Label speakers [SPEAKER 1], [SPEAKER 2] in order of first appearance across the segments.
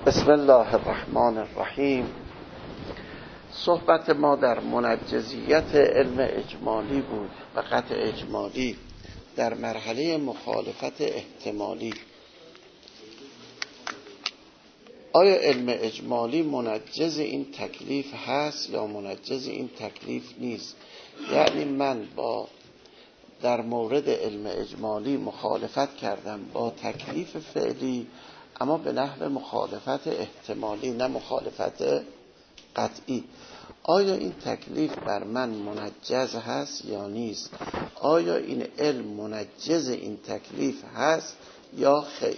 [SPEAKER 1] بسم الله الرحمن الرحیم. صحبت ما در منجزیت علم اجمالی بود و قطع اجمالی در مرحله مخالفت احتمالی. آیا علم اجمالی منجز این تکلیف هست یا منجز این تکلیف نیست؟ یعنی من در مورد علم اجمالی مخالفت کردم با تکلیف فعلی، اما به نحو مخالفت احتمالی نه مخالفت قطعی. آیا این تکلیف بر من منجز هست یا نیست؟ آیا این علم منجز این تکلیف هست یا خیر؟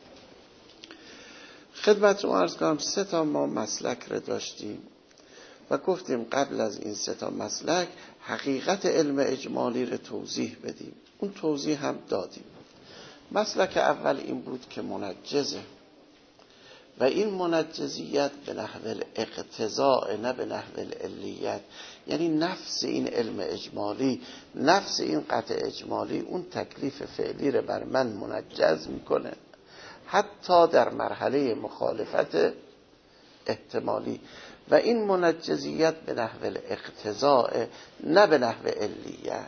[SPEAKER 1] خدمتتون عرض کنم 3 ما مسلک رو داشتیم و گفتیم قبل از این 3 مسلک حقیقت علم اجمالی رو توضیح بدیم. اون توضیح هم دادیم. مسلک اول این بود که منجزه و این منجزیت به نحو الاقتضاء نه به نحو العلیت، یعنی نفس این علم اجمالی، نفس این قطع اجمالی اون تکلیف فعلی رو بر من منجز میکنه، حتی در مرحله مخالفت احتمالی. و این منجزیت به نحو الاقتضاء نه به نحو علیت.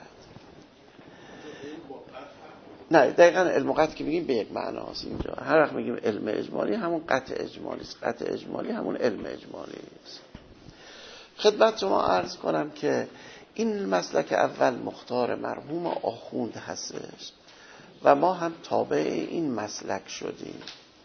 [SPEAKER 1] نه دقیقاً علم قطع که میگیم به یک معناست. اینجا هر وقت میگیم علم اجمالی همون قطع اجمالی است، قطع اجمالی همون علم اجمالی است. خدمت شما عرض کنم که این مسلک اول مختار مرحوم آخوند هستش و ما هم تابع این مسلک شدیم.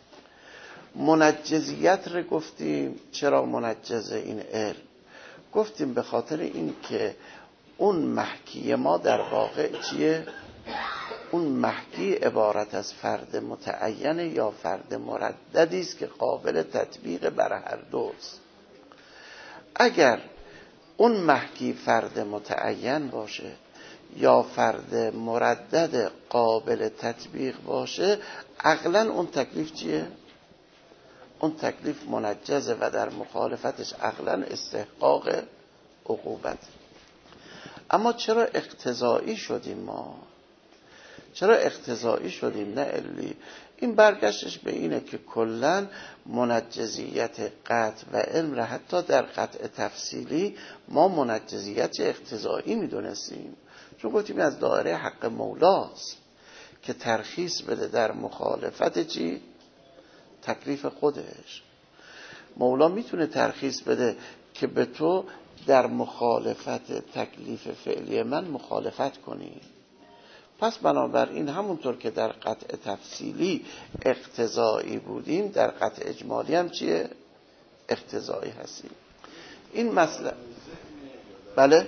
[SPEAKER 1] منجزیت رو گفتیم. چرا منجز این علم؟ گفتیم به خاطر این که اون محکی ما در واقع چیه؟ اون محکی عبارت از فرد متعین یا فرد مرددی است که قابل تطبیق بر هر دوست. اگر اون محکی فرد متعین باشه یا فرد مردد قابل تطبیق باشه، عقلاً اون تکلیف چیه؟ اون تکلیف منجزه و در مخالفتش عقلاً استحقاق عقوبت. اما چرا اقتضایی شدیم ما؟ چرا اقتضایی شدیم نه علی؟ این برگشتش به اینه که کلاً منجزیت قطع و علم را حتی در قطع تفصیلی ما منجزیت اقتضایی میدونستیم، چون گفتیم از دایره حق مولاست که ترخیص بده در مخالفت چی؟ تکلیف خودش. مولا میتونه ترخیص بده که به تو در مخالفت تکلیف فعلی من مخالفت کنی. پس بنابراین همونطور که در قطع تفصیلی اقتضایی بودیم، در قطع اجمالی هم چیه؟ اقتضایی هستیم. این مسئله بله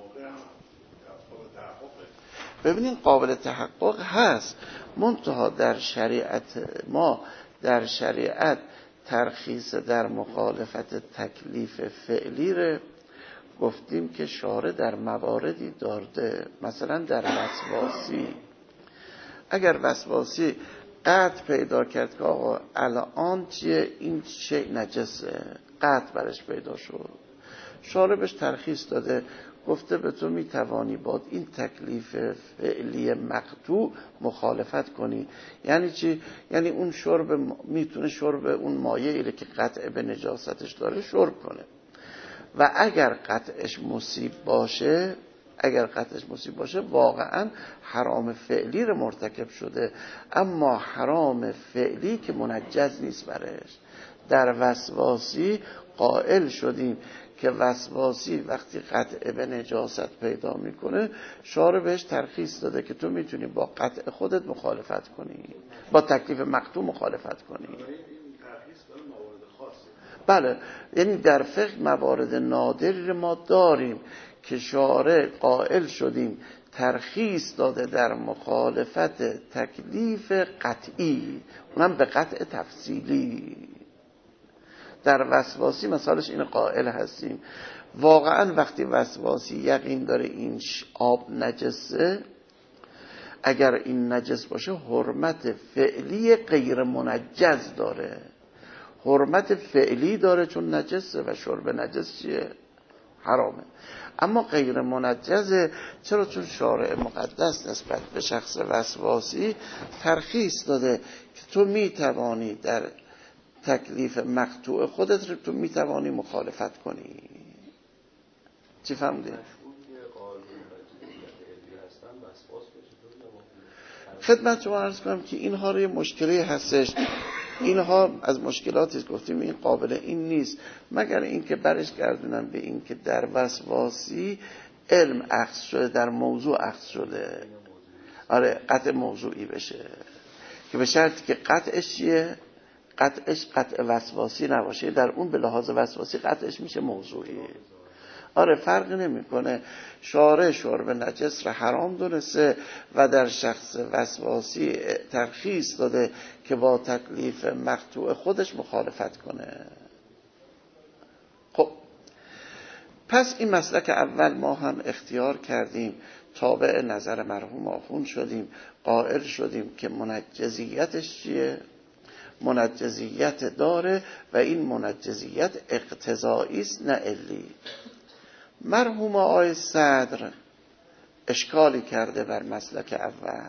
[SPEAKER 1] ببینین قابل تحقق هست، منتها در شریعت ما، در شریعت ترخیص در مخالفت تکلیف فعلی رو گفتیم که شارع در مواردی دارده. مثلا در وسواسی، اگر وسواسی قطع پیدا کرد که آقا الان چیه این شیء نجسه، قطع برش پیدا شد، شارع بهش ترخیص داده، گفته به تو میتوانی با این تکلیف فعلی مقطوع مخالفت کنی. یعنی چی؟ یعنی اون شرب میتونه شرب اون مایعی که قطع به نجاستش داره شرب کنه و اگر قطعش مصیب باشه، واقعا حرام فعلی رو مرتکب شده، اما حرام فعلی که منجز نیست برش. در وسواسی قائل شدیم که وسواسی وقتی قطع به نجاست پیدا میکنه، شارع بهش ترخیص داده که تو میتونی با قطع خودت مخالفت کنی، با تکلیف مقطوع مخالفت کنی. بله، یعنی در فقه موارد نادری رو ما داریم که شارع قائل شدیم ترخیص داده در مخالفت تکلیف قطعی، اونم به قطع تفصیلی. در وسواسی مثالش این قائل هستیم واقعا وقتی وسواسی یقین داره این آب نجسه، اگر این نجس باشه حرمت فعلی غیر منجز داره، حرمت فعلی داره چون نجسه و شرب نجس چیه؟ حرامه. اما غیر منجزه. چرا؟ چون شارع مقدس نسبت به شخص وسواسی ترخیص داده که تو میتوانی در تکلیف مقطوع خودت رو تو میتوانی مخالفت کنی. چی فهمیدی؟ خدمت شما عرض کنم که اینها رو یه مشکلی هستش. اینها از مشکلاتی گفتیم این قابل این نیست مگر اینکه برش گردونن به این که در وسواسی علم اخذ شده، در موضوع اخذ شده. آره قطع موضوعی بشه که به شرطی که قطعش چیه؟ قطعش قطع وسواسی نباشه. در اون به لحاظ وسواسی قطعش میشه موضوعی. آره فرق نمیکنه. شارع شرب نجس را حرام دونسته و در شخص وسواسی ترخیص داده که با تکلیف مقطوع خودش مخالفت کنه. خب پس این مسلک اول ما هم اختیار کردیم، تابع نظر مرحوم آخوند شدیم، قائل شدیم که منجزیتش چیه؟ منجزیت داره و این منجزیت اقتضایی است نه علی. مرحوم آقای صدر اشکالی کرده بر مسلک اول.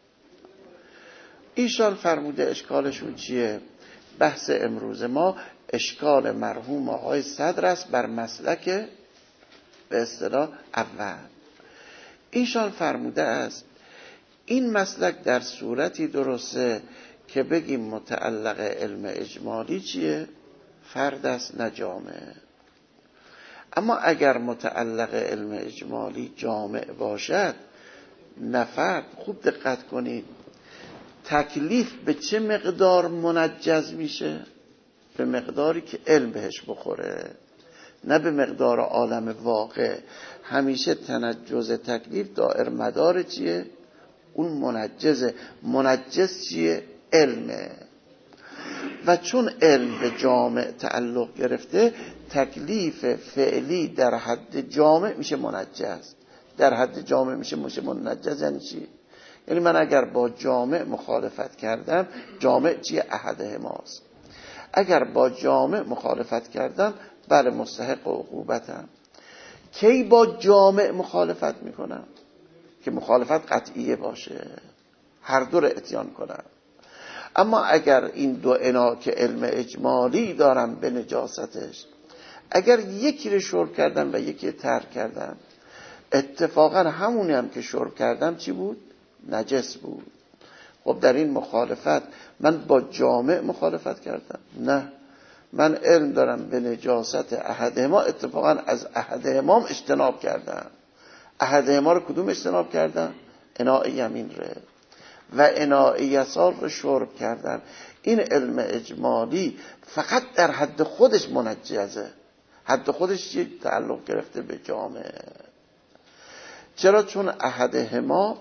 [SPEAKER 1] ایشان فرموده اشکالشون چیه؟ بحث امروز ما اشکال مرحوم آقای صدر است بر مسلک به اصطلاح اول. ایشان فرموده است این مسلک در صورتی درسته که بگیم متعلق علم اجمالی چیه؟ فرد است نه جامع. اما اگر متعلق علم اجمالی جامع باشد نه فرد، خوب دقت کنید، تکلیف به چه مقدار منجز میشه؟ به مقداری که علم بهش بخوره، نه به مقدار عالم واقع. همیشه تنجز تکلیف دائر مدار چیه؟ اون منجزه. منجز چیه؟ علمه. و چون علم به جامع تعلق گرفته، تکلیف فعلی در حد جامع میشه منجز. در حد جامع میشه منجز. یعنی چی؟ یعنی من اگر با جامع مخالفت کردم، جامع چیه؟ احدهماست. اگر با جامع مخالفت کردم بله مستحق عقوبتم. کی با جامع مخالفت میکنم؟ که مخالفت قطعیه باشه، هر دو رو اتیان کنم. اما اگر این دو انا که علم اجمالی دارم به نجاستش، اگر یکی رو شرب کردم و یکی رو ترک کردم، اتفاقا همونی هم که شرب کردم چی بود؟ نجس بود. خب در این مخالفت من با جامع مخالفت کردم؟ نه، من علم دارم به نجاست احدهما، اتفاقا از احدهما اجتناب کردم. احدهما رو کدوم اجتناب کردم؟ اناء یمین ره و اناء یسار رو شرب کردم. این علم اجمالی فقط در حد خودش منجزه. حد خودش چیه؟ تعلق گرفته به جامع. چرا؟ چون احدهما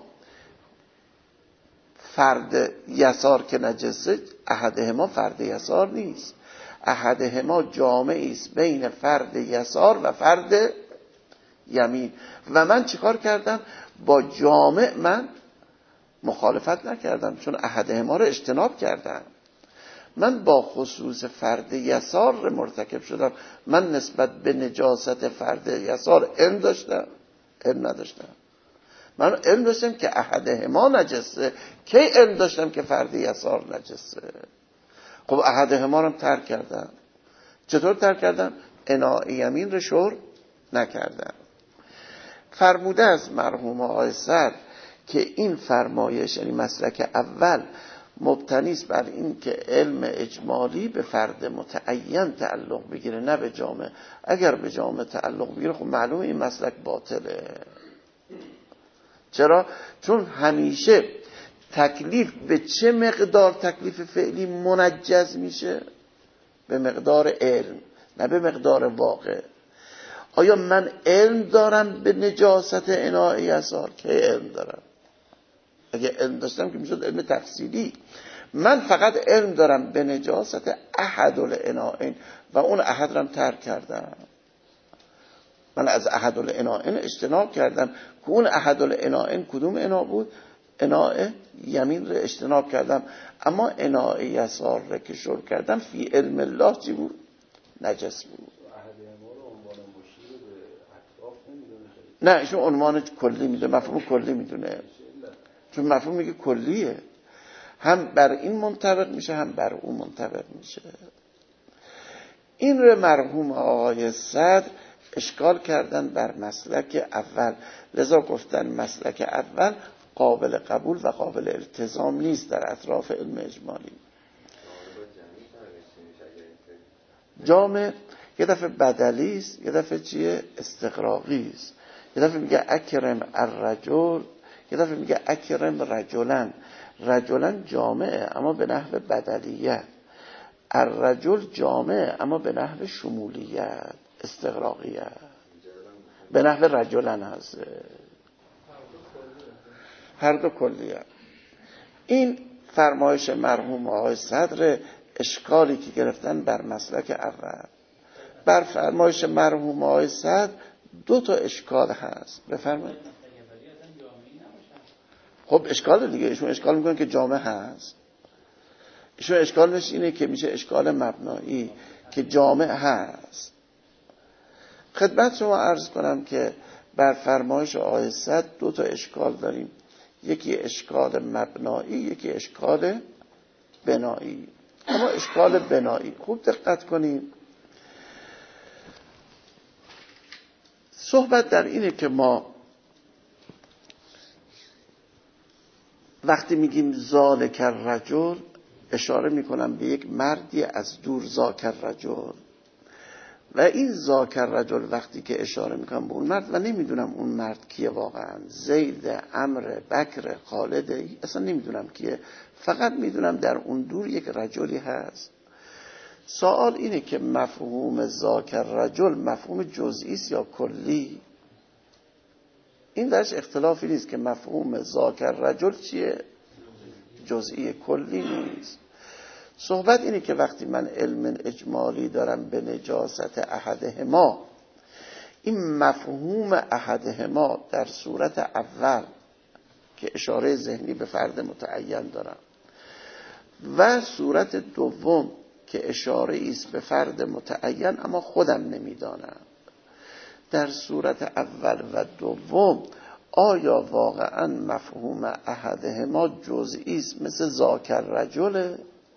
[SPEAKER 1] فرد یسار که نجسه، احدهما فرد یسار نیست. احدهما جامعی است بین فرد یسار و فرد یمین. و من چیکار کردم؟ با جامع من مخالفت نکردم، چون احدهما رو اجتناب کردم. من با خصوص فرد یسار مرتکب شدم. من نسبت به نجاست فرد یسار علم داشتم؟ علم نداشتم. من علم داشتم که احدهما نجسه. کی علم داشتم که فرد یسار نجسه؟ خب احدهما رو ترک کردم. چطور ترک کردم؟ اناء یمین رو شرب نکردم. فرموده از مرحوم آقای صدر که این فرمایش، یعنی مسلک اول، مبتنی است بر این که علم اجمالی به فرد متعین تعلق بگیره نه به جامع. اگر به جامع تعلق بگیره خب معلومه این مسلک باطله. چرا؟ چون همیشه تکلیف به چه مقدار تکلیف فعلی منجز میشه؟ به مقدار علم نه به مقدار واقع. آیا من علم دارم به نجاست اناء یسار؟ که علم دارم. اگه علم داشتم که میشد علم تفصیلی. من فقط علم دارم به نجاست احد الاناءین و اون احد رم ترک کردم. من از احد الاناءین اجتناب کردم که اون احد الاناءین کدوم انا بود؟ اناء یمین رو اجتناب کردم. اما اناء یسار رو که شرب کردم فی علم الله چی بود؟ نجس بود. نه ایشون عنوان کلی میده، مفهوم کلی میدونه، چون مفهوم میگه کلیه، هم بر این منطبق میشه هم بر اون منطبق میشه. این رو مرحوم آقای صدر اشکال کردن بر مسلک اول، لذا گفتن مسلک اول قابل قبول و قابل التزام نیست در اطراف علم اجمالی. جامع یه دفعه بدلی است، یه دفعه چیه؟ استغراقی است. یه دفعه میگه اکرم الرجل، یه دفعه میگه اکرم رجلن. رجلن جامعه اما به نحو بدلیه، الرجل جامعه اما به نحو شمولیت استغراقیه، به نحو رجلن هست، هر دو کلیه. این فرمایش مرحوم آقای صدر اشکالی که گرفتن بر مسلک اول. بر فرمایش مرحوم آقای صدر دو تا اشکال هست. بفرمایید. خب اشکال دیگه، ایشون اشکال میکنن که جامع هست. ایشون اشکالش اینه که میشه اشکال مبنایی که جامع هست. خدمت شما عرض کنم که بر فرمایش آقای صدر دو تا اشکال داریم، یکی اشکال مبنایی، یکی اشکال بنایی. اما اشکال بنایی خوب دقت کنیم. صحبت در اینه که ما وقتی میگیم ذالک الرجل اشاره میکنم به یک مردی از دور، ذاک الرجل، و این ذاک الرجل وقتی که اشاره میکنم به اون مرد و نمیدونم اون مرد کیه واقعا، زید، عمرو، بکر، خالد، اصلا نمیدونم کیه، فقط میدونم در اون دور یک رجلی هست. سوال اینه که مفهوم ذاک الرجل مفهوم جزئی است یا کلی؟ این درش اختلافی نیست که مفهوم ذاک الرجل چیه؟ جزئی، کلی نیست. صحبت اینه که وقتی من علم اجمالی دارم به نجاست احدهما، این مفهوم احدهما در صورت اول که اشاره ذهنی به فرد متعین دارم و صورت دوم که اشاره ایست به فرد متعین اما خودم نمیدانم، در صورت اول و دوم آیا واقعا مفهوم احدهما جزئی است مثل ذاک الرجل،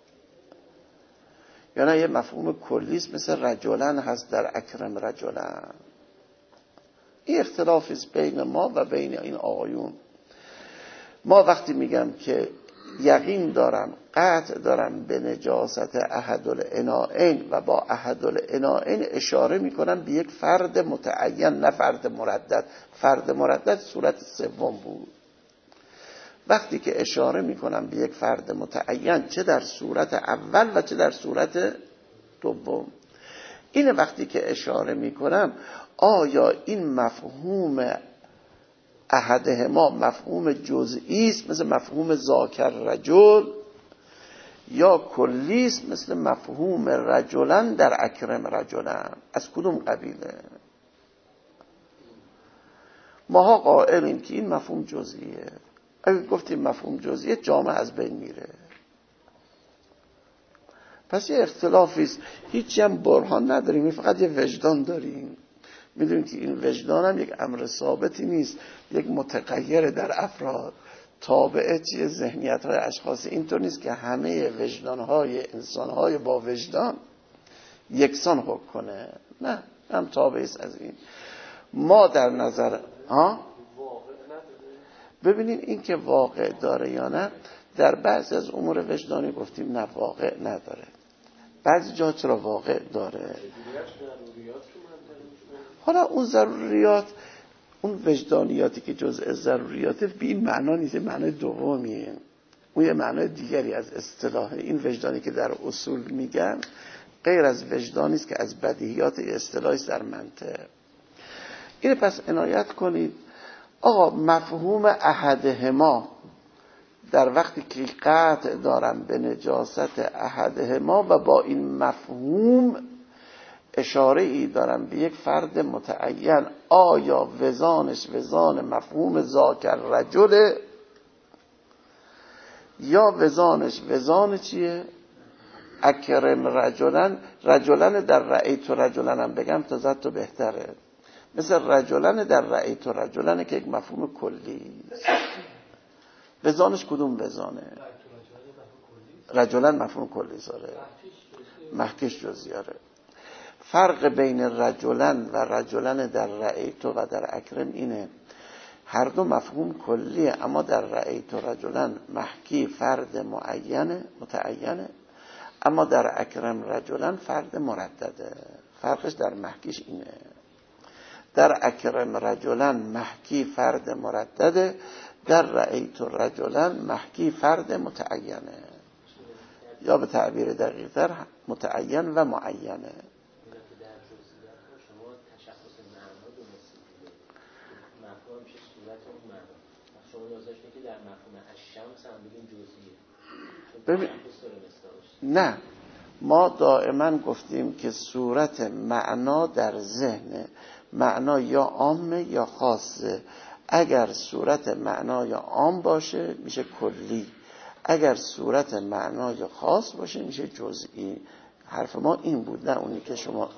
[SPEAKER 1] یا نه یه مفهوم کلی است مثل رجلن هست در اکرم رجلن؟ این اختلافی است بین ما و بین این آقایون. ما وقتی میگم که یقین دارم، قطع دارم به نجاست احدالعنائین و با احدالعنائین اشاره میکنم به یک فرد متعین، نه فرد مردد. فرد مردد صورت سوم بود. وقتی که اشاره میکنم به یک فرد متعین، چه در صورت اول و چه در صورت دوم، اینه وقتی که اشاره میکنم آیا این مفهوم احدهما مفهوم جزئی است مثل مفهوم ذاک الرجل یا کلی است مثل مفهوم رجلن در اکرم رجلن؟ از کدوم قبیله؟ ماها قائلیم که این مفهوم جزئیه. اگه گفتیم مفهوم جزئیه جامع از بین میره. پس یه اختلافی است، هیچی هم برهان نداریم، فقط یه وجدان داریم. میدونیم که این وجدان هم یک امر ثابتی نیست، یک متغیر در افراد، تابعه چیه ذهنیت های اشخاص. اینطور نیست که همه وجدان های انسان های با وجدان یکسان حکم کنه، نه، هم تابعه است از این. ما در نظر ببینیم این که واقع داره یا نه. در بعضی از امور وجدانی گفتیم نه، واقع نداره. بعضی جا چرا واقع داره. حالا اون ضروریات، اون وجدانیاتی که جزء ضروریات بی این معنا نیست، معنای دومیه. اون یه معنای دیگری از اصطلاح. این وجدانی که در اصول میگن غیر از وجدانی است که از بدیهیات اصطلاحی در منطق. این پس عنایت کنید. آقا مفهوم احدهما در وقتی که قطع دارم به نجاست احدهما و با این مفهوم اشاره ای دارم به یک فرد متعین، آیا وزانش وزان مفهوم ذاک الرجل یا وزانش وزان چیه؟ اکرم رجلن. رجلن در رأیت رجلن هم بگم تا زد تو بهتره. مثل رجلن در رأیت رجلن که یک مفهوم کلی. وزانش کدوم وزانه؟ رجلن مفهوم کلی ساره، محکش جزیاره. فرق بین رجلن و رجلن در رأیت و در اکرم اینه، هر دو مفهوم کلیه، اما در رأیت رجلن محکی فرد متعینه، اما در اکرم رجلن فرد مردده. فرقش در محکیش اینه، در اکرم رجلن محکی فرد مردده، در رأیت رجلن محکی فرد متعینه، یا به تعبیر دقیق‌تر متعین و معینه. ببین نه، ما دائما گفتیم که صورت معنا در ذهن، معنا یا عامه یا خاصه. اگر صورت معنا یا عام باشه میشه کلی، اگر صورت معنا یا خاص باشه میشه جزئی. حرف ما این بود، نه اونی که شما.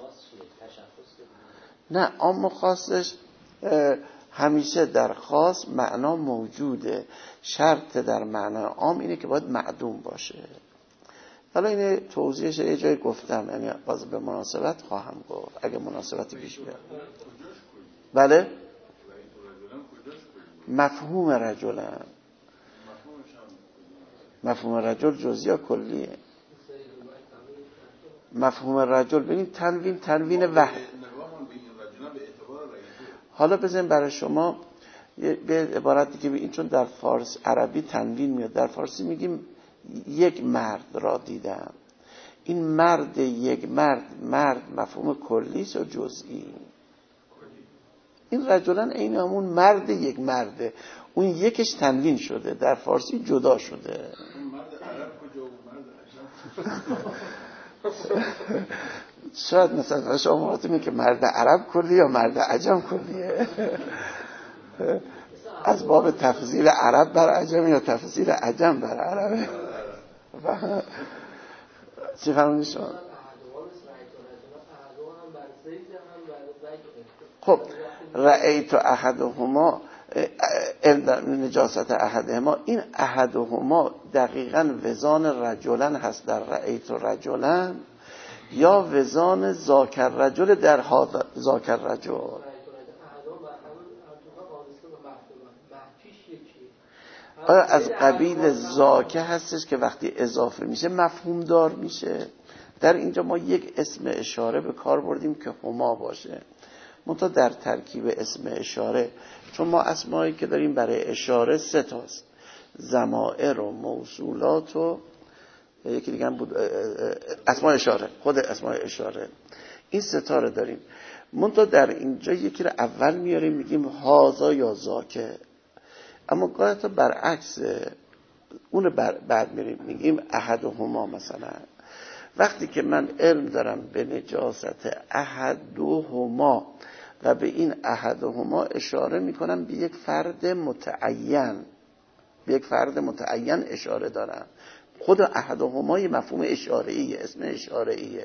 [SPEAKER 1] نه، عام و خاصش همیشه در خاص معنا موجوده، شرط در معنا عام اینه که باید معدوم باشه. حالا اینه توضیحش یه جای گفتم، یعنی باز به مناسبت خواهم گفت اگه مناسبتی پیش بیاد. بله، مفهوم رجلن، مفهوم رجل جزئی یا کلیه؟ مفهوم رجل ببین تنوین وحی. حالا بزنیم برای شما به عبارت دیگه بگیم، چون در فارس عربی تنوین میاد، در فارسی میگیم یک مرد را دیدم. این مرد، یک مرد مفهوم کلی است یا جزئی؟ این رجلن عین همون مرد یک مرده، اون یکش تنوین شده، در فارسی جدا شده.
[SPEAKER 2] مرد عرب کجا و مرد عجم؟
[SPEAKER 1] شاید مثلا شما مراتب که مرد عرب کلی یا مرد عجم کلیه، از باب تفضیل عرب بر عجم یا تفضیل عجم بر عربه. چی فرمودی شما؟ خب رأیت احدهما نجاست احدهما، این احدهما دقیقاً وزان رجلن هست در رأیت رجلن، یا وزان ذاکر رجل در ذاکر رجل؟ آیا از قبیل ذاکه هستش که وقتی اضافه میشه مفهوم دار میشه؟ در اینجا ما یک اسم اشاره به کار بردیم که هما باشه، منتها در ترکیب اسم اشاره، چون ما اسمایی که داریم برای اشاره 3 تاست، ضمائر و موصولات و یکی دیگه هم بود اسماء اشاره، خود اسماء اشاره، این 3 تا رو داریم. منتها در اینجا یکی رو اول میاریم میگیم هازا یا زاکه، اما گاهی تا برعکس اون رو بعد میاریم میگیم احدهما. مثلا وقتی که من علم دارم به نجاست احدهما و به این احدهما اشاره میکنم به یک فرد متعین، به یک فرد متعین اشاره دارم. خود احدهما مفهوم اشاره‌ایه، اسم اشاره‌ایه.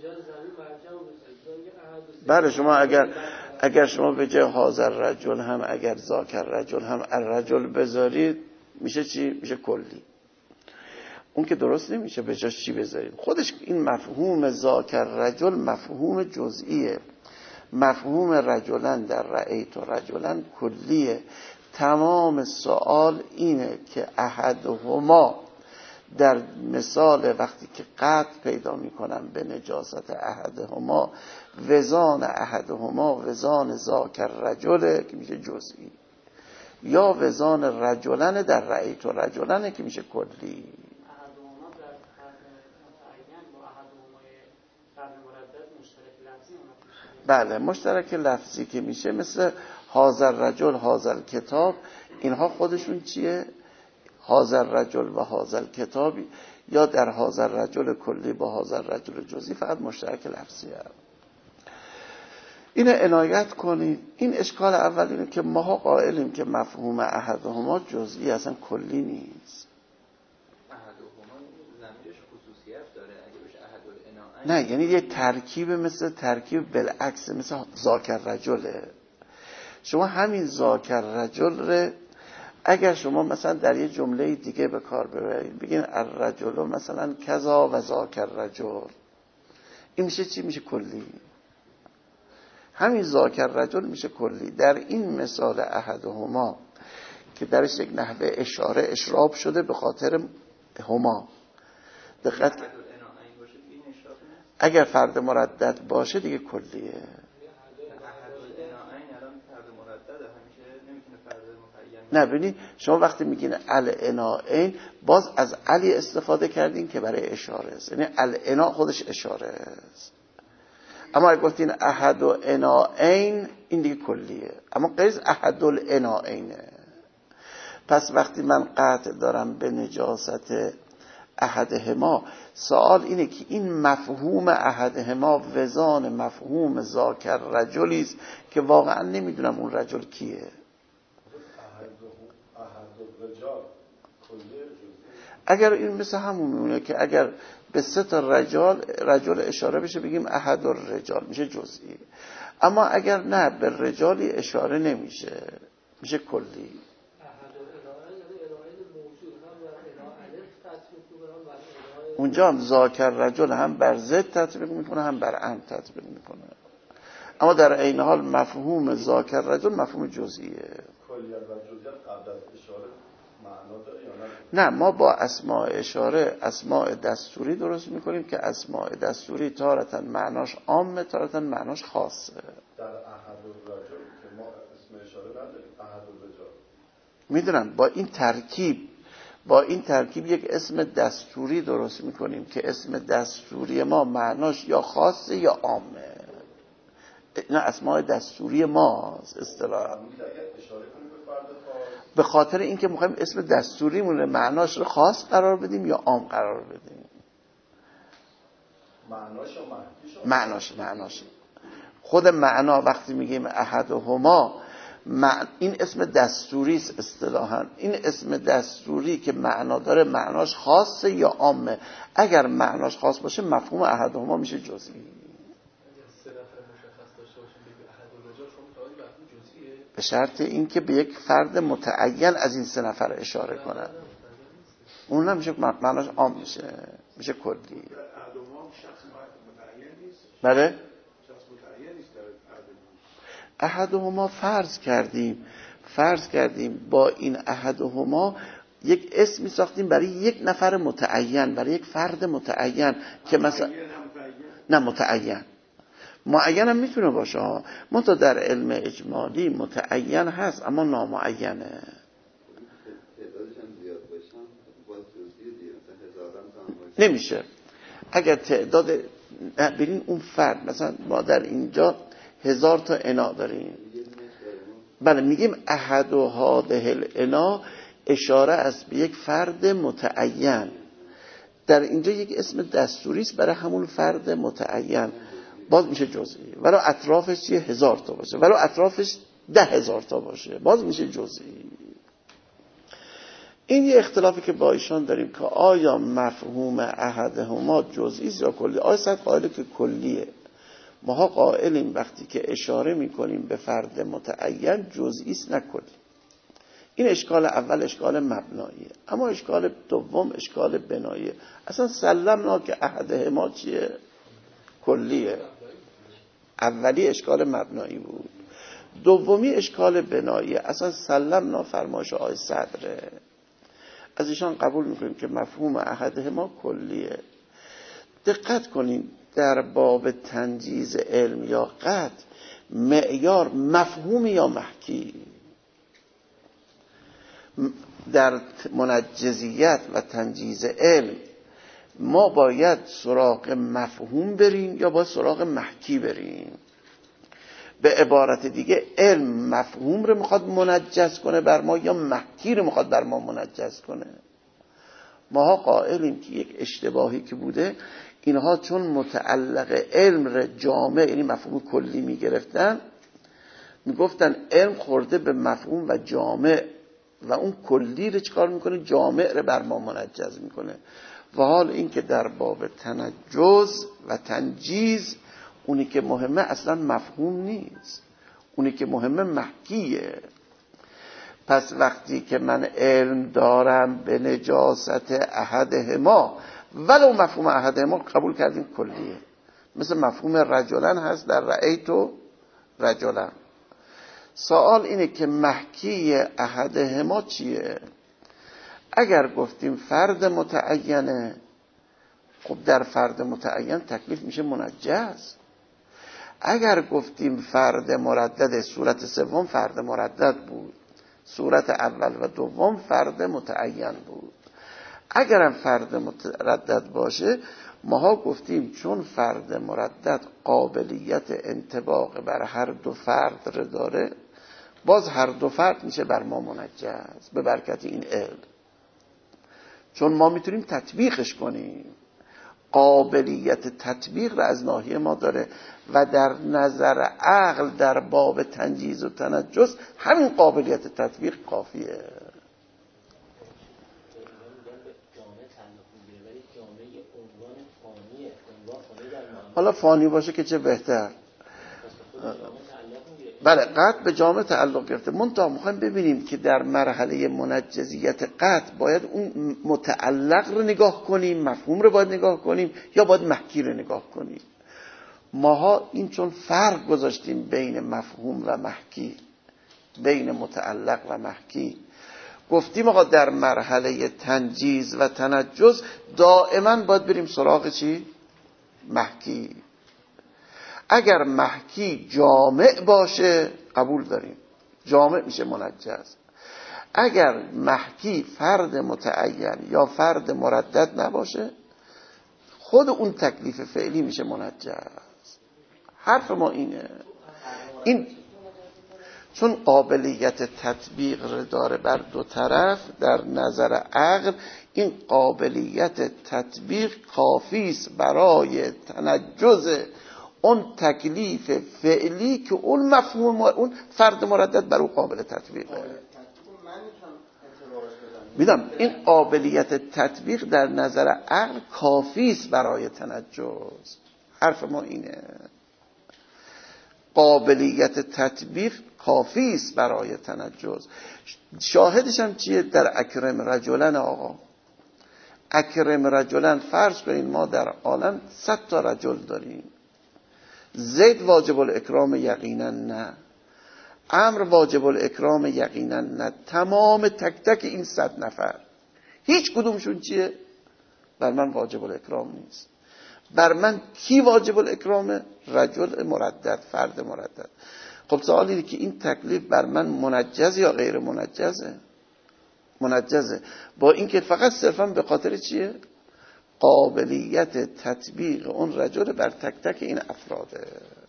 [SPEAKER 1] بله، شما اگر شما به جای حاضر رجل هم اگر ذاکر رجل هم الرجل بذارید میشه چی؟ میشه کلی. اون که درست نمیشه، به جاش چی بذارید؟ خودش این مفهوم ذاکر رجل مفهوم جزئیه، مفهوم رجلن در رأیت رجلن کلیه. تمام سوال اینه که احدهما در مثال وقتی که قطع پیدا میکنم به نجاست احدهما، وزان احدهما وزان ذاکر رجله که میشه جزئی، یا وزان رجلن در رأیت رجلن که میشه کلی. بله، مشترک لفظی که میشه مثل حاضر رجل حاضر کتاب، اینها خودشون چیه؟ حاضر رجل و حاضر کتاب، یا در حاضر رجل کلی با حاضر رجل جزئی فقط مشترک لفظی هست. اینو عنایت کنید. این اشکال اول اینه که ما قائلیم که مفهوم احدهما جزئی اصلا کلی نیست.
[SPEAKER 3] احدهما ضمیرش خصوصیت داره، اگه بهش احد
[SPEAKER 1] نه، یعنی یه ترکیب مثل ترکیب بالعکس، مثل ذاکر رجله. شما همین ذاکر رجل اگر شما مثلا در یه جمله دیگه به کار ببرید، بگین الرجل مثلا کذا و ذاکر رجل، این میشه چی؟ میشه کلی. همین ذاکر رجل میشه کلی. در این مثال احدهما که درش یک نحوه اشاره اشراب شده به خاطر هما، دقت اگر فرد مردد باشه دیگه کلیه. نه ببینید شما وقتی میگین العناین باز از علی استفاده کردین که برای اشاره است، یعنی العنا خودش اشاره است. اما اگه گفتین احد و عناین این دیگه کلیه، اما غیر احد العناینه. پس وقتی من قطع دارم به نجاست احدهما، سوال اینه که این مفهوم احدهما وزان مفهوم ذاکر رجلی است که واقعا نمیدونم اون رجل کیه. اگر این مثل همون میمونه که اگر به 3 تا رجل اشاره بشه بگیم احد الرجال میشه جزئی، اما اگر نه به رجالی اشاره نمیشه میشه کلی. اونجا هم ذاکر رجل هم بر ضد تطبیق میکنه هم بر عم تطبیق میکنه، اما در عین حال مفهوم ذاکر رجل مفهوم جزئیه.
[SPEAKER 2] کلیت و جزئیات قبل از اشاره معنا داره یا
[SPEAKER 1] نه؟ ما با اسماء اشاره اسماء دستوری درست میکنیم که اسماء دستوری تارتاً معناش عامه تارتاً معناش خاصه.
[SPEAKER 2] در احد الرجل که ما اسم اشاره نداریم، احد الرجال
[SPEAKER 1] میدونم با این ترکیب یک اسم دستوری درست میکنیم که اسم دستوری ما معناش یا خاصه یا عامه. نه اسماء دستوری ماست اصطلاحاً. به خاطر اینکه میخوایم اسم دستوریمون معناش رو خاص قرار بدیم یا عام قرار بدیم. معناش خود معنا وقتی میگیم احدهما این اسم دستوری است اصطلاحاً. این اسم دستوری که معنا داره معناش خاصه یا عامه؟ اگر معناش خاص باشه مفهوم احدهما میشه جزئی. به شرط اینکه به یک فرد متعین از این 3 نفر اشاره کنن، اون هم میشه معناش عام میشه کلی. بله احدهما فرض کردیم با این احدهما یک اسمی ساختیم برای یک نفر متعین، برای یک فرد متعین که مثلا نه معین هم میتونه باشه، منتها در علم اجمالی متعین هست اما نامعینه. نمیشه اگر تعداد برین اون فرد، مثلا ما در اینجا 1000 تا انا داریم، بله میگیم احد و هاده الانا اشاره است به یک فرد متعین. در اینجا یک اسم دستوری است برای همون فرد متعین، باز میشه جزئی. ولو اطرافش 1000 تا باشه، ولو اطرافش 10,000 تا باشه، باز میشه جزئی. این یه اختلافی که با ایشان داریم که آیا مفهوم احدهما جزئی است یا کلی. آیا صد قائل که کلیه، ماها قائلیم وقتی که اشاره میکنیم به فرد متعین جزئی است نه کلی. این اشکال اول اشکال مبناییه. اما اشکال دوم اشکال بناییه. اصلا سلمنا که احدهما چیه؟ کلیه. اولی اشکال مبنایی بود، دومی اشکال بناییه. اصلا سلمنا فرمایش آقای صدره، از ایشان قبول میکنیم که مفهوم احدهما کلیه. دقت کنین در باب تنجیز علم یا قطع معیار مفهوم یا محکی. در منجزیت و تنجیز علم ما باید سراغ مفهوم بریم یا باید سراغ محکی بریم. به عبارت دیگه علم مفهوم رو میخواد منجز کنه بر ما یا محکی رو میخواد بر ما منجز کنه. ماها قائلیم که یک اشتباهی که بوده، اینها چون متعلق علم رو جامع یعنی مفهوم کلی میگرفتن، میگفتن علم خورده به مفهوم و جامع و اون کلی رو چکار میکنه؟ جامع رو بر ما منجز میکنه. و حال این که در باب تنجز و تنجیز اونی که مهمه اصلا مفهوم نیست، اونی که مهمه محکیه. پس وقتی که من علم دارم به نجاست احدهما ولو مفهوم احدهما قبول کردیم کلیه، مثل مفهوم رجلن هست در رأیت رجلن. سوال اینه که محکی احدهما چیه؟ اگر گفتیم فرد متعینه، خب در فرد متعین تکلیف میشه منجز. اگر گفتیم فرد مردد، صورت سوم فرد مردد بود، صورت اول و دوم فرد متعین بود. اگرم فرد متردد باشه، ماها گفتیم چون فرد مردد قابلیت انطباق بر هر دو فرد رو داره، باز هر دو فرد میشه بر ما منجز به برکت این علم، چون ما میتونیم تطبیقش کنیم. قابلیت تطبیق را از ناحیه ما داره و در نظر عقل در باب تنجیز و تنجس همین قابلیت تطبیق کافیه. حالا فانی باشه که چه بهتر. بله قطع به جامعه تعلق گرفته. منتها میخوایم ببینیم که در مرحله منجزیت قطع باید اون متعلق رو نگاه کنیم، مفهوم رو باید نگاه کنیم، یا باید محکی رو نگاه کنیم. ماها این چون فرق گذاشتیم بین مفهوم و محکی، بین متعلق و محکی، گفتیم آقا در مرحله تنجیز و تنجز دائما باید بریم سراغ چی؟ محکی. اگر محکی جامع باشه قبول داریم، جامع میشه منجز. اگر محکی فرد متعین یا فرد مردد نباشه، خود اون تکلیف فعلی میشه منجز. حرف ما اینه. این چون قابلیت تطبیق داره بر دو طرف، در نظر عقل این قابلیت تطبیق کافی است برای تنجز اون تکلیف فعلی که اون مفهوم اون فرد مردد بر اون قابل تطبیقه. میدم این قابلیت تطبیق در نظر عقل کافی است برای تنجز. حرف ما اینه، قابلیت تطبیق کافی است برای تنجز. شاهدش هم چیه؟ در اکرم رجلن. آقا اکرم رجلن، فرض کنین ما در عالم 100 تا رجل داریم، زید واجب الاکرام یقینا نه، عمرو واجب الاکرام یقینا نه، تمام تک تک این 100 نفر هیچ کدومشون چیه؟ بر من واجب الاکرام نیست. بر من کی واجب الاکرامه؟ رجل مردد، فرد مردد. خب سوال اینه که این تکلیف بر من منجز یا غیر منجزه؟ منجزه، با اینکه فقط صرفا به خاطر چیه؟ قابلیت تطبیق اون رجل بر تک تک این افراده.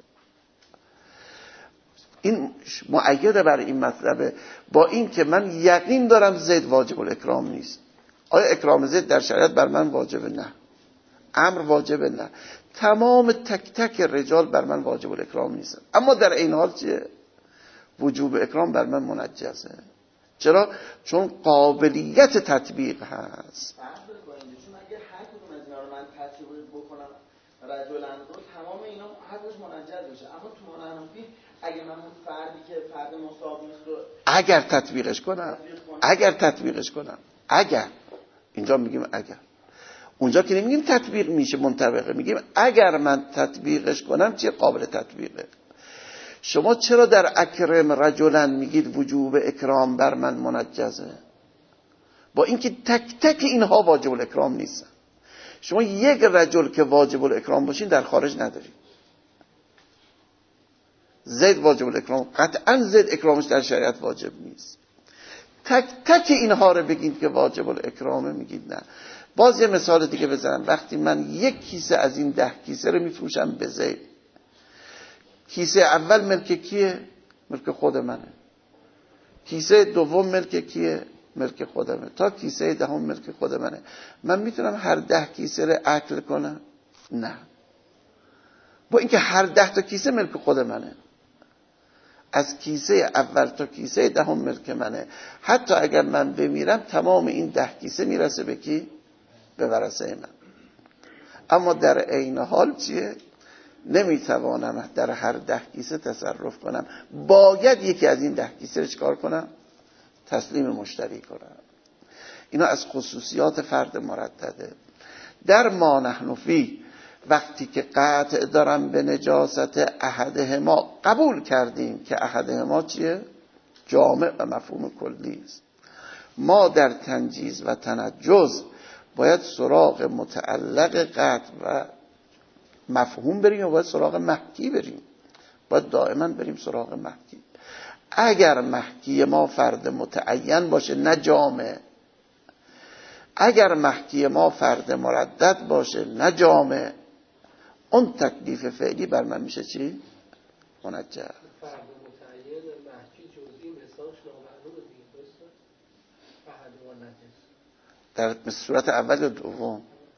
[SPEAKER 1] این مؤید بر این مطلبه، با اینکه من یقین دارم زید واجب الاکرام نیست. آیا اکرام زید در شریعت بر من واجبه؟ نه. امر واجبه؟ نه. تمام تک تک رجال بر من واجب الاکرام نیست، اما در این حال چیه؟ وجوب اکرام بر من منجزه. چرا؟ چون قابلیت تطبیق هست.
[SPEAKER 4] چون اگه هر کدوم از اینا رو من تطبیق بکنم رجلن رو، تمام اینا حقش منجز میشه. اما تو منحنفی اگه من اون فردی که فرد مساوی نیست رو
[SPEAKER 1] اگر تطبیقش کنم اگر اینجا میگیم اگر، اونجا که نمیگیم تطبیق میشه منطبقه، میگیم اگر من تطبیقش کنم چه قابل تطبیقه. شما چرا در اکرم رجلن میگید وجوب اکرام بر من منجزه؟ با اینکه تک تک اینها واجب الاکرام نیستن. شما یک رجل که واجب الاکرام باشین در خارج ندارید. زید واجب الاکرام، قطعا زید اکرامش در شریعت واجب نیست. تک تک اینها رو بگید که واجب الاکرامه، میگید نه. باز یه مثال دیگه بزنم. وقتی من یک کیسه از این 10 کیسه رو میفروشم به زید، کیسه اول ملک کیه؟ ملک خود منه. کیسه دوم ملک کیه؟ ملک خودمه. تا کیسه دهم ملک خود منه. من میتونم هر 10 کیسه رو اکل کنم؟ نه. با اینکه هر 10 تا کیسه ملک خود منه، از کیسه اول تا کیسه دهم ملک منه. حتی اگر من بمیرم تمام این 10 کیسه میرسه به کی؟ به ورثه من. اما در عین حال چیه؟ نمیتوانم در هر 10 کیسه تصرف کنم، باید یکی از این 10 کیسه رو چکار کنم؟ تسلیم مشتری کنم. اینا از خصوصیات فرد مردده. در ما نحن فی وقتی که قطع دارم به نجاست احدهما، قبول کردیم که احدهما چیه؟ جامع و مفهوم کلی است. ما در تنجیز و تنجز باید سراغ متعلق قطع و مفهوم بریم و باید سراغ محکی بریم. باید دائما بریم سراغ محکی. اگر محکی ما فرد متعین باشه نه جامع، اگر محکی ما فرد مردد باشه نه جامع، اون تکلیف فعلی بر من میشه چی؟ منجز.
[SPEAKER 5] فرد متعین محکی جزئی مثالش نامعلومه دیگه، درسته؟ احد و نجس
[SPEAKER 1] در صورت اول یا دوم؟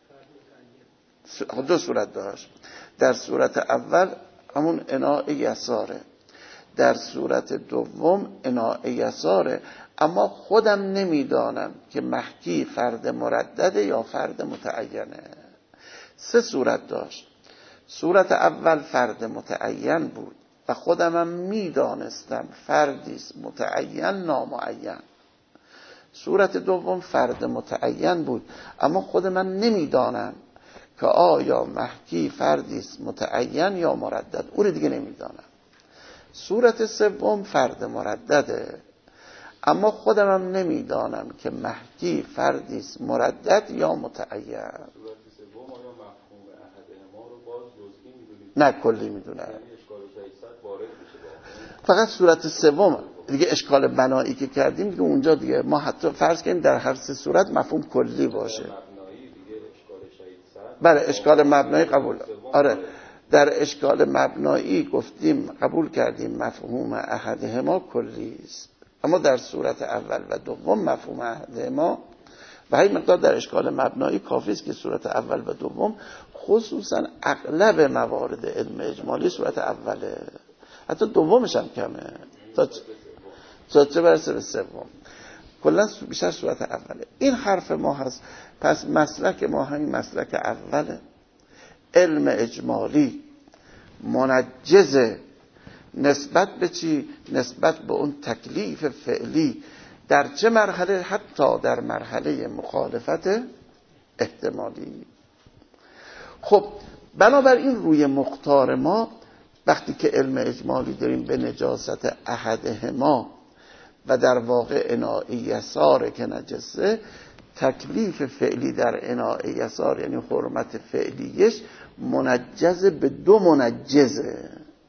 [SPEAKER 1] دو صورت داشت. در صورت اول همون اناء یساره، در صورت دوم اناء یساره. اما خودم نمیدانم که محکی فرد مردده یا فرد متعینه. سه صورت داشت. صورت اول فرد متعین بود و خودمم میدانستم فردیست متعین نامعین. صورت دوم فرد متعین بود اما خود من نمیدانم که آیا محکی فردیست متعین یا مردد، او رو دیگه نمیدانم. صورت سوم فرد مردده اما خودم هم نمیدانم که محکی فردیست مردد یا متعین.
[SPEAKER 2] صورت سوم آیا مفهوم احدهما رو باز جزئی میدونید؟
[SPEAKER 1] نه کلی میدونم.
[SPEAKER 2] یعنی اشکال شیصد وارد میشه
[SPEAKER 1] فقط صورت سوم دیگه اشکال بنایی که کردیم دیگه اونجا دیگه ما حتی فرض کنیم در هر سه صورت مفهوم کلی باشه.
[SPEAKER 2] مبنایی دیگه اشکال شیصد.
[SPEAKER 1] بله اشکال مبنایی قبول. آره در اشکال مبنایی گفتیم قبول کردیم مفهوم احدهما کلی است، اما در صورت اول و دوم مفهوم احدهما و همین مقدار در اشکال مبنایی کافی است که صورت اول و دوم خصوصا اغلب موارد علم اجمالی صورت اوله، حتی دومش هم کمه تا چه برسه به سوم، کلا بیشتر صورت اوله. این حرف ما هست. پس مسلک ما همین مسلک اوله. علم اجمالی منجزه نسبت به چی؟ نسبت به اون تکلیف فعلی. در چه مرحله؟ حتی در مرحله مخالفت احتمالی. خب بنابراین روی مختار ما وقتی که علم اجمالی داریم به نجاست احدهما و در واقع اناء یسار که نجسه، تکلیف فعلی در اناء یسار یعنی حرمت فعلیش منجز به دو منجزه.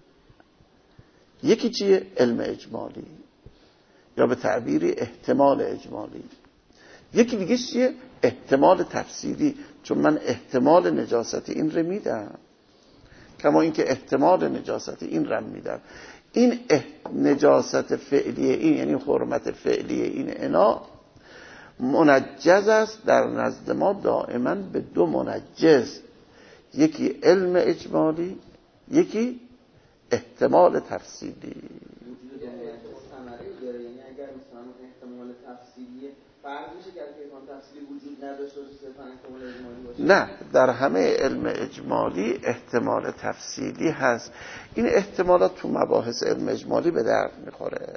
[SPEAKER 1] یکی چیه؟ علم اجمالی یا به تعبیری احتمال اجمالی. یکی دیگه چیه؟ احتمال تفسیری، چون من احتمال نجاست این رو میدم کما اینکه احتمال نجاست این رو میدم. این نجاست فعلی این یعنی حرمت فعلی این انا منجز است در نزد ما دائما به دو منجز، یکی علم اجمالی یکی احتمال تفصیلی.
[SPEAKER 4] یعنی اگر مثلا احتمال تفصیلی فرق میشه که احتمال تفصیلی وجود نداشته باشه صرفا احتمال اجمالی باشه؟
[SPEAKER 1] نه، در همه علم اجمالی احتمال تفصیلی هست. این احتمالات تو مباحث علم اجمالی به درد میخوره.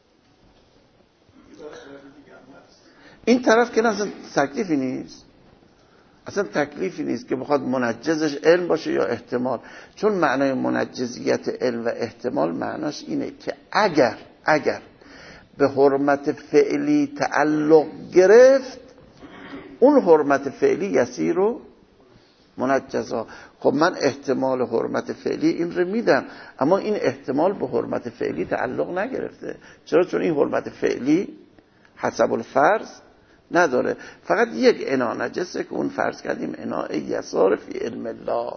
[SPEAKER 1] این طرف که اصلا تکلیفی نیست، اصلا تکلیفی نیست که بخواد منجزش علم باشه یا احتمال، چون معنای منجزیت علم و احتمال معناش اینه که اگر به حرمت فعلی تعلق گرفت اون حرمت فعلی یسیر رو منجزا. خب من احتمال حرمت فعلی این رو میدم اما این احتمال به حرمت فعلی تعلق نگرفته. چرا؟ چون این حرمت فعلی حسب الفرض نداره، فقط یک انا نجسه که اون فرض کردیم اناء یسار فی علم الله.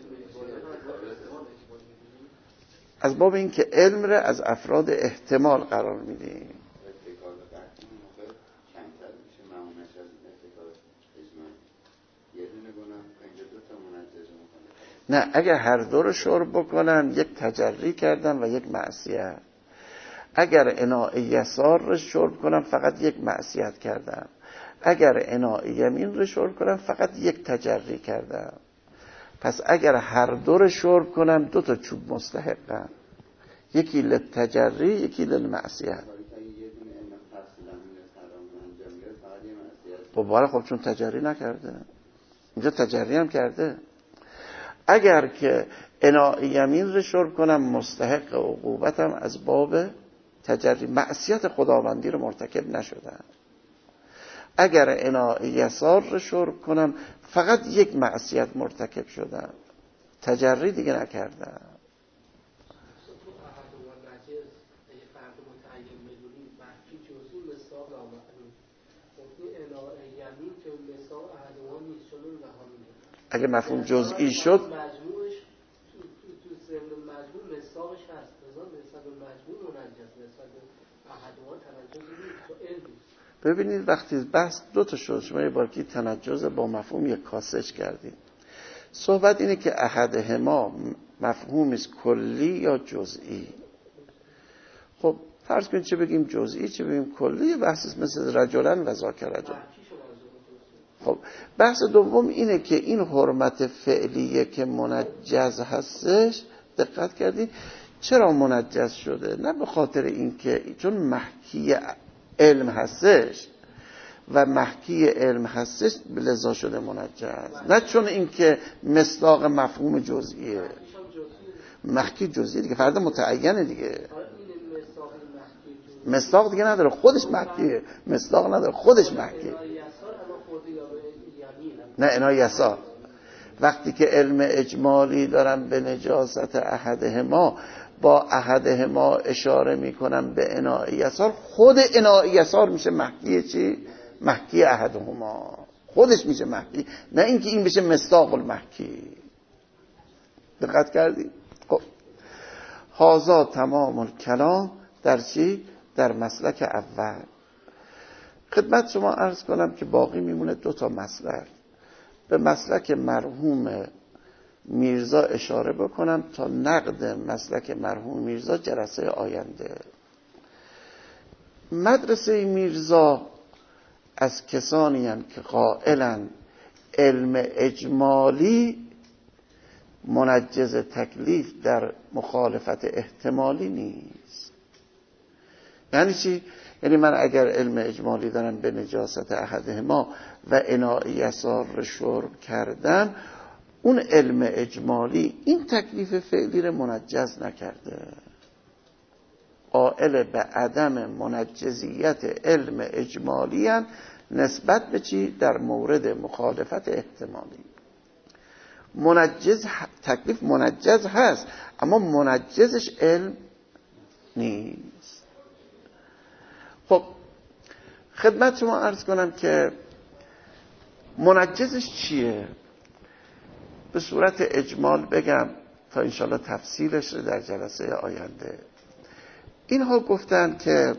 [SPEAKER 1] از باب این که علم رو از افراد احتمال قرار میدیم. نه، اگر هر دو رو شرب بکنن یک تجری کردن و یک معصیت. اگر اناء یسار رو شرب کنن فقط یک معصیت کردن. اگر اناء یمین رو شرب کنن فقط یک تجری کردن. پس اگر هر دو رو شرب کنن دو تا چوب مستحقن، یکی للتجری یکی للمعصیت. خب چون تجری نکرده، اینجا تجری هم کرده. اگر که اناء یمین رو شرب کنم مستحق عقوبتم از باب تجری، معصیت خداوندی رو مرتکب نشدم. اگر اناء یسار رو شرب کنم فقط یک معصیت مرتکب شدم، تجری دیگه نکردم. اگه مفهوم جزئی شد ببینید وقتی بحث دو تا شد، شما یه بارکی تنجز با مفهوم یک کاسش کردید. صحبت اینه که احدهما مفهومی است کلی یا جزئی. خب فرض کنید چه بگیم جزئی چه بگیم کلی، یه بحث مثل رجلن و ذاک رجل. خب بحث دوم اینه که این حرمت فعلیه که منجز هستش، دقت کردید چرا منجز شده؟ نه به خاطر اینکه چون محکی علم هستش و محکی علم هستش لذا شده منجز، نه چون اینکه مصداق مفهوم جزئیه. محکی جزئی دیگه فرد متعینه دیگه، مصداق دیگه نداره، خودش محکیه. مصداق نداره، خودش محکیه. نه انای یسار وقتی که علم اجمالی دارم به نجاست احدهما، با احدهما اشاره میکنم به انای یسار، خود انای یسار میشه محکی چی؟ محکی احدهما، خودش میشه محکی، نه اینکه این بشه مصداق المحکی. دقت کردی؟ خب هذا تمام الکلام در چی؟ در مسلک اول. خدمت شما عرض کنم که باقی میمونه دو تا مسلک. به مسلک مرحوم میرزا اشاره بکنم تا نقد مسلک مرحوم میرزا جلسه آینده. مدرسه میرزا از کسانی هستند که قائلن علم اجمالی منجز تکلیف در مخالفت احتمالی نیست. یعنی چی؟ یعنی من اگر علم اجمالی دارم به نجاست احدهما و اناء یسار رو شرب کردم، اون علم اجمالی این تکلیف فعلی رو منجز نکرده. قائل به عدم منجزیت علم اجمالی هم نسبت به چی؟ در مورد مخالفت احتمالی. منجز تکلیف منجز هست اما منجزش علم نیست. خب خدمت شما عرض کنم که منجزش چیه؟ به صورت اجمال بگم تا انشالله تفصیلش رو در جلسه آینده. اینها گفتن که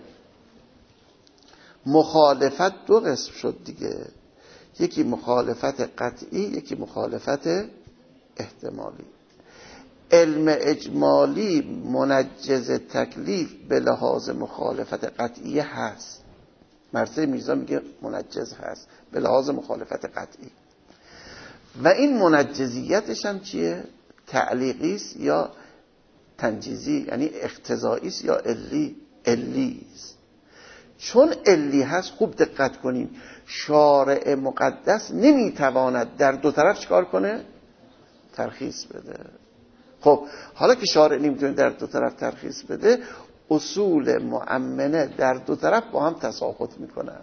[SPEAKER 1] مخالفت دو قسم شد دیگه، یکی مخالفت قطعی، یکی مخالفت احتمالی. علم اجمالی منجز تکلیف به لحاظ مخالفت قطعی هست. مرسه میرزا میگه منجز هست به لحاظ مخالفت قطعی، و این منجزیتش هم چیه؟ تعلیقی است یا تنجیزی، یعنی اقتضایی است یا علی است. چون علی هست خوب دقت کنین، شارع مقدس نمیتواند در دو طرف چیکار کنه؟ ترخیص بده. خب حالا که شارع نمیتونه در دو طرف ترخیص بده، اصول مؤمنه در دو طرف با هم تساقط میکنن.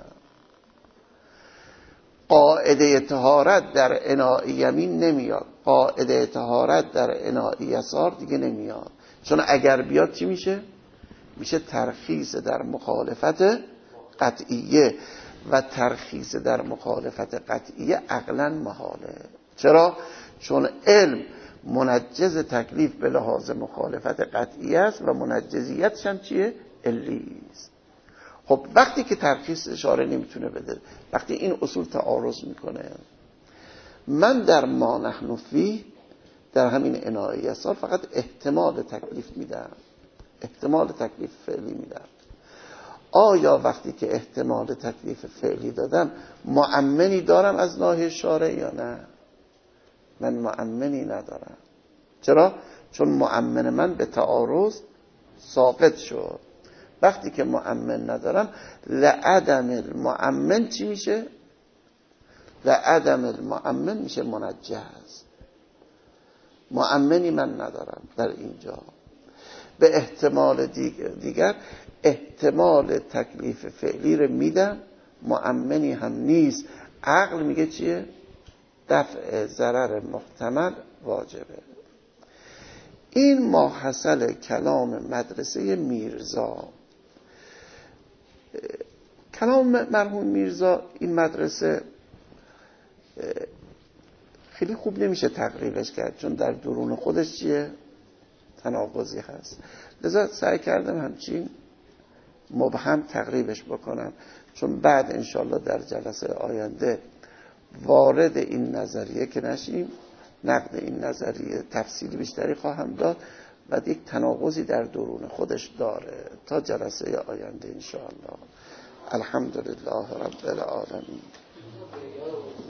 [SPEAKER 1] قاعده طهارت در اناء یمین نمیاد، قاعده طهارت در اناء یسار دیگه نمیاد، چون اگر بیاد چی میشه؟ میشه ترخیص در مخالفت قطعیه، و ترخیص در مخالفت قطعیه عقلاً محاله. چرا؟ چون علم منجز تکلیف به لحاظ مخالفت قطعی است و منجزیتش هم چیه؟ علی است. خب وقتی که ترخیص اشاره نمیتونه بده، وقتی این اصول تعارض میکنه، من در ما نحن فیه در همین اناء یسار فقط احتمال تکلیف میدم، احتمال تکلیف فعلی میدم. آیا وقتی که احتمال تکلیف فعلی دادم مؤمنی دارم از ناحیه شارع یا نه؟ من مؤمنی ندارم. چرا؟ چون مؤمن من به تعارض ساقط شد. وقتی که مؤمن ندارم، لعدم المؤمن چی میشه؟ لعدم المؤمن میشه منجز. مؤمنی من ندارم در اینجا. به احتمال دیگر احتمال تکلیف فعلی رو میدم، مؤمنی هم نیست. عقل میگه چیه؟ دفع ضرر محتمل واجبه. این ماحصل کلام مدرسه میرزا. کلام مرحوم میرزا این مدرسه خیلی خوب نمیشه تقریبش کرد، چون در درون خودش چیه؟ تناقضی هست. لذا سعی کردم همچین مبهم تقریبش بکنم، چون بعد انشالله در جلسه آینده وارد این نظریه که نشیم، نقد این نظریه تفصیلی بیشتری خواهم داد و یک تناقضی در درون خودش داره. تا جلسه آینده انشاءالله. الحمدلله رب العالمین.